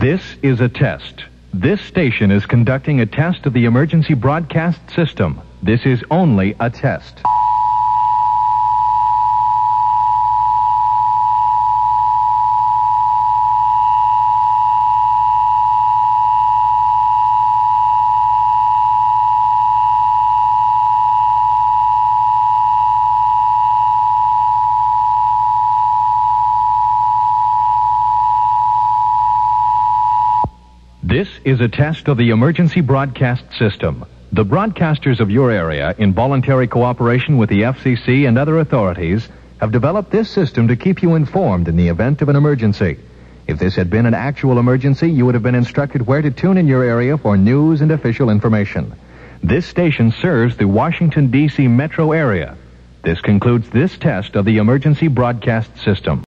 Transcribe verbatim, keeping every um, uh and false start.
This is a test. This station is conducting a test of the emergency broadcast system. This is only a test. This is a test of the emergency broadcast system. The broadcasters of your area, in voluntary cooperation with the F C C and other authorities, have developed this system to keep you informed in the event of an emergency. If this had been an actual emergency, you would have been instructed where to tune in your area for news and official information. This station serves the Washington, D C metro area. This concludes this test of the emergency broadcast system.